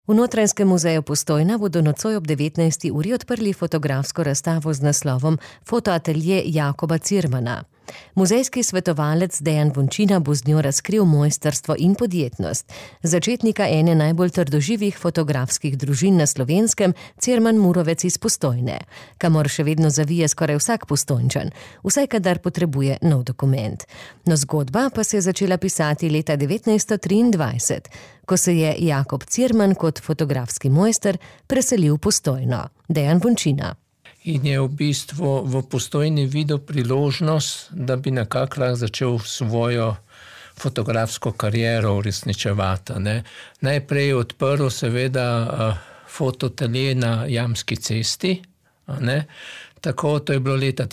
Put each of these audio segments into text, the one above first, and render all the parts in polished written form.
V Notranjskem muzeju Postojna bodo nocoj ob 19. uri odprli fotografsko razstavo z naslovom Fotoatelje Jakoba Cirmana. Muzejski svetovalec Dejan Vončina bo z njo razkril mojstrstvo in podjetnost začetnika ene najbolj trdoživih fotografskih družin na Slovenskem, Cirman Murovec iz Postojne, kamor še vedno zavije skoraj vsak Postojnčan, vsaj kadar potrebuje nov dokument. No, zgodba pa se je začela pisati leta 1923, ko se je Jakob Cirman kot fotografski mojster preselil v Postojno. Dejan Vončina. In je v bistvu v Postojni videl priložnost, da bi nekako začel svojo fotografsko kariero uresničevati. Najprej je odprl seveda fotoatelje na Jamski cesti. Tako, to je bilo leta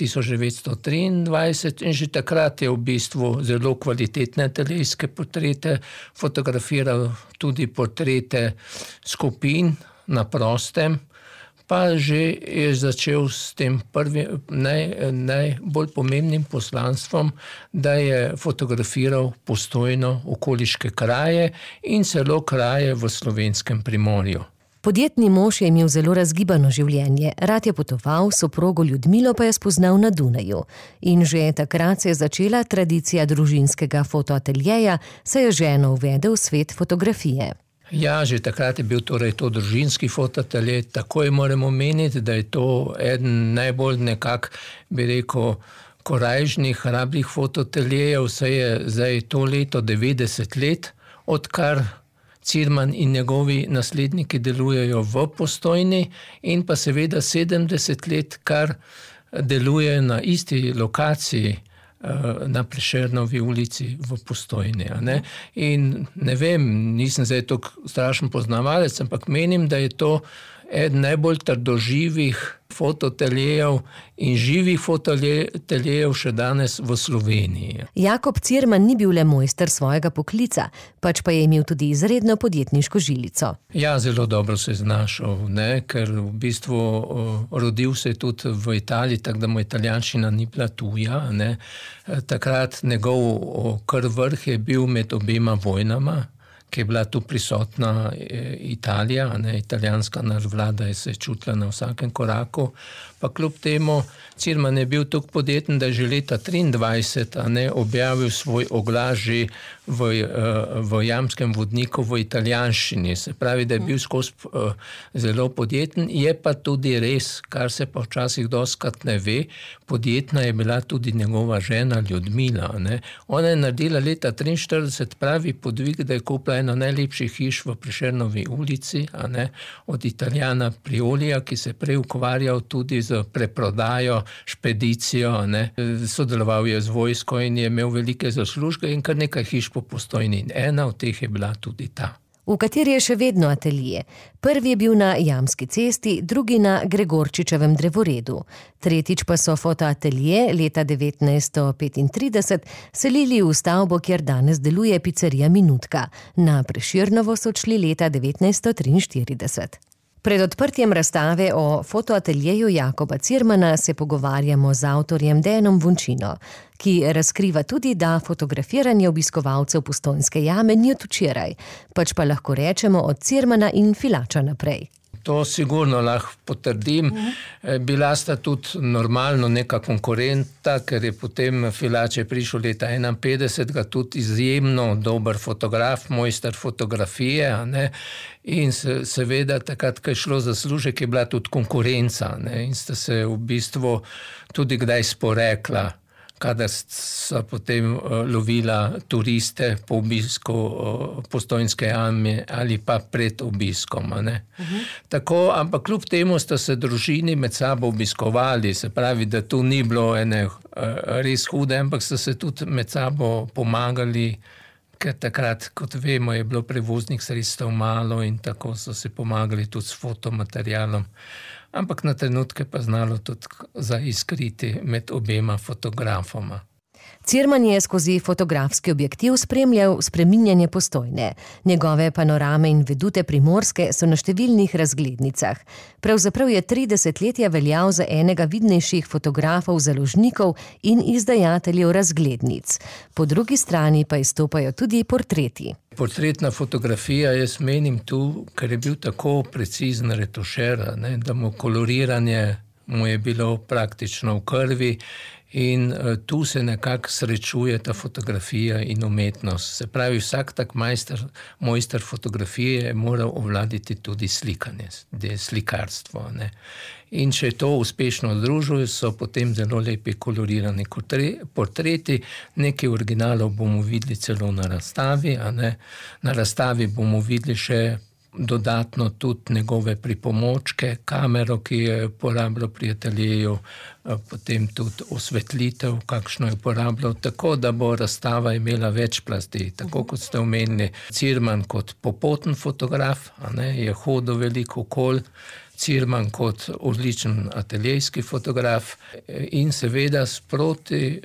1923 in že takrat je v bistvu zelo kvalitetne ateljejske portrete fotografiral, tudi portrete skupin na prostem. Pa že je začel s tem prvim, najbolj pomembnim poslanstvom, da je fotografiral Postojno, okoliške kraje in celo kraje v slovenskem Primorju. Podjetni mož je imel zelo razgibano življenje, rad je potoval, soprogo Ljudmilo pa je spoznal na Dunaju. In že takrat se je začela tradicija družinskega fotoateljeja, saj je ženo uvedel v svet fotografije. Ja, že takrat je bil torej to družinski fotoatelje, takoj moramo meniti, da je to eden najbolj nekak, bi rekel, korajžnih, hrabrih fotoateljejev, saj je zdaj to leto 90 let, odkar Cirman in njegovi nasledniki delujejo v Postojni in pa seveda 70 let, kar delujejo na isti lokaciji, na Prešernovi ulici v Postojni. In ne vem, nisem zdaj tako strašen poznavalec, ampak menim, da je to eden najbolj trdoživih fotoateljejev in živih fotoateljejev še danes v Sloveniji. Jakob Cirman ni bil le mojster svojega poklica, pač pa je imel tudi izredno podjetniško žilico. Ja, zelo dobro se je znašel, ker v bistvu rodil se je tudi v Italiji, tako da mu italijanščina ni bila tuja. Takrat njegov vrh je bil med obema vojnama, ki je bila tu prisotna Italija, italijanska nadvlada je se čutila na vsakem koraku, pa kljub temu Cirman je bil tako podjeten, da je že leta 1923 objavil svoj oglas že v Jamskem vodniku v italijanščini. Se pravi, da je bil skozi zelo podjeten, je pa tudi res, kar se pa včasih dostikrat ne ve, podjetna je bila tudi njegova žena Ljudmila. Ona je naredila leta 1943 pravi podvig, da je kupila eno najlepših hiš v Prešernovi ulici, od Italijana Priolija, ki se prej ukvarjal tudi z preprodajo, špedicijo, sodeloval je z vojsko in je imel velike zaslužke in kar nekaj hiš po Postojni. In ena od teh je bila tudi ta. V kateri je še vedno atelje. Prvi je bil na Jamski cesti, drugi na Gregorčičevem drevoredu. Tretjič pa so fotoatelje leta 1935 selili v stavbo, kjer danes deluje picerija Minutka. Na Prešernovo so odšli leta 1943. Pred odprtjem razstave o fotoateljeju Jakoba Cirmana se pogovarjamo z avtorjem Dejanom Vončino, ki razkriva tudi, da fotografiranje obiskovalcev Postojnske jame ni od včeraj, pač pa lahko rečemo od Cirmana in Filača naprej. To sigurno lahko potrdim. Bila sta tudi normalno neka konkurenta, ker je potem Filač je prišel leta 1951, tudi izjemno dober fotograf, mojster fotografije, in seveda takrat, ko je šlo za zaslužek, je bila tudi konkurenca, in sta se v bistvu tudi kdaj sporekla, kadar so potem lovila turiste po obisku Postojnske jame ali pa pred obiskom. Tako, ampak kljub temu sta se družini med sabo obiskovali, se pravi, da tu ni bilo ene res hude, ampak sta se tudi med sabo pomagali, ker takrat, kot vemo, je bilo prevoznih sredstev malo in tako so se pomagali tudi s fotomaterialom. Ampak na trenutke pa znalo tudi zaiskriti med obema fotografoma. Cirman je skozi fotografski objektiv spremljal spreminjanje Postojne. Njegove panorame in vedute Primorske so na številnih razglednicah. Pravzaprav je 3 desetletja veljal za enega vidnejših fotografov, založnikov in izdajateljev razglednic. Po drugi strani pa izstopajo tudi portreti. Portretna fotografija, jaz menim tu, ker je bil tako precizen retušer, da mu koloriranje mu je bilo praktično v krvi. In tu se nekako srečuje ta fotografija in umetnost. Se pravi, vsak tak mojster fotografije je moral ovladiti tudi slikanje, slikarstvo. In če je to uspešno združil, so potem zelo lepi kolorirani portreti. Nekaj originalov bomo videli celo na razstavi. Na razstavi bomo videli še dodatno tudi njegove pripomočke, kamero, ki je uporabljal pri ateljeju, potem tudi osvetlitev, kakšno je uporabljal, tako da bo razstava imela več plasti. Tako kot ste omenili, Cirman kot popoten fotograf, je hodil veliko okoli, Cirman kot odličen ateljejski fotograf in seveda sproti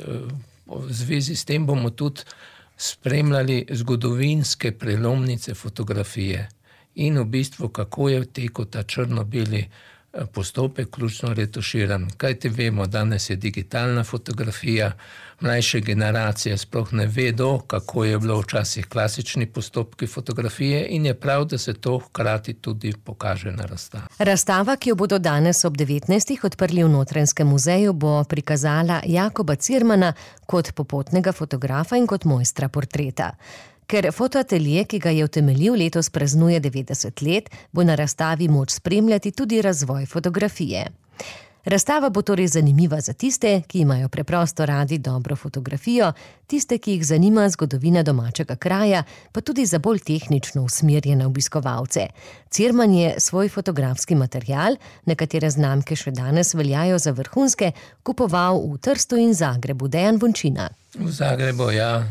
v zvezi s tem bomo tudi spremljali zgodovinske prelomnice fotografije. In v bistvu, kako je tekel ta črno-beli postopek, ključno retuširan. Kajti vemo, danes je digitalna fotografija, mlajše generacije sploh ne vedo, kako je bilo včasih klasični postopki fotografije in je prav, da se to hkrati tudi pokaže na razstavi. Razstava, ki jo bodo danes ob 19. odprli v Notranjskem muzeju, bo prikazala Jakoba Cirmana kot popotnega fotografa in kot mojstra portreta. Ker fotoatelje, ki ga je utemeljil, letos praznuje 90 let, bo na razstavi moč spremljati tudi razvoj fotografije. Razstava bo torej zanimiva za tiste, ki imajo preprosto radi dobro fotografijo, tiste, ki jih zanima zgodovina domačega kraja, pa tudi za bolj tehnično usmerjene obiskovalce. Cirman je svoj fotografski material, nekatere znamke še danes veljajo za vrhunske, kupoval v Trstu in Zagrebu. Dejan Vončina. V Zagrebu, ja.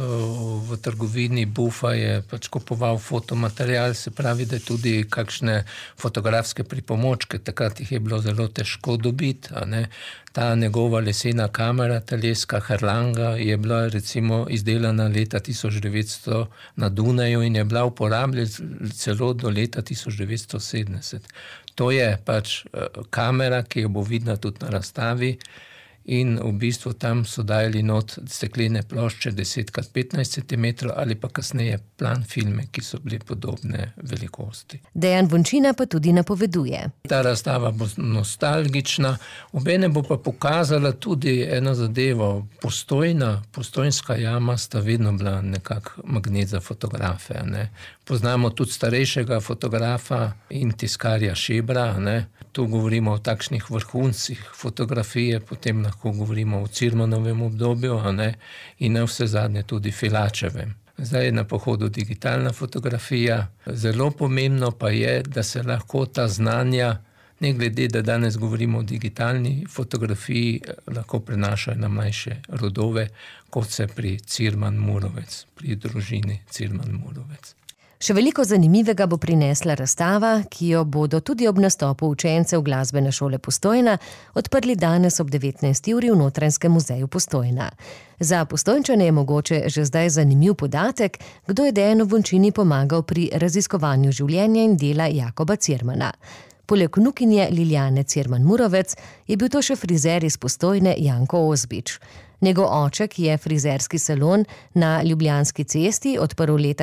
V trgovini Bufa je kupoval fotomaterial, se pravi, da tudi kakšne fotografske pripomočke, takrat jih je bilo zelo težko dobiti. Ta njegova lesena kamera, teljeska Herlanga, je bila recimo izdelana leta 1900 na Dunaju in je bila uporabljena celo do leta 1970. To je kamera, ki jo bo vidna tudi na razstavi. In v bistvu tam so dajali not steklene plošče 10x15 cm ali pa kasneje plan filme, ki so bili podobne velikosti. Dejan Vončina pa tudi napoveduje. Ta razstava bo nostalgična, obenem bo pa pokazala tudi eno zadevo. Postojnska jama sta vedno bila nekak magnet za fotografe. Poznamo tudi starejšega fotografa in tiskarja Šebra. Tu govorimo o takšnih vrhuncih fotografije, potem lahko govorimo o Cirmanovem obdobju in na vse zadnje tudi Filačevem. Zdaj je na pohodu digitalna fotografija. Zelo pomembno pa je, da se lahko ta znanja, ne glede, da danes govorimo o digitalni fotografiji, lahko prenašajo na mlajše rodove, kot se pri Cirman-Murovec, pri družini Cirman-Murovec. Še veliko zanimivega bo prinesla razstava, ki jo bodo tudi ob nastopu učencev Glasbene šole Postojna odprli danes ob 19. uri v Notranjskem muzeju Postojna. Za Postojnčane je mogoče že zdaj zanimiv podatek, kdo je Dejanu Vončini pomagal pri raziskovanju življenja in dela Jakoba Cirmana. Poleg vnukinje Lilijane Cirman-Murovec je bil to še frizer iz Postojne Janko Ozbič. Njegov oček je frizerski salon na Ljubljanski cesti odprl leta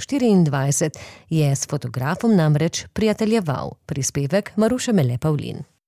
1924, je s fotografom namreč prijateljeval. Prispevek Maruše Mele Pavlin.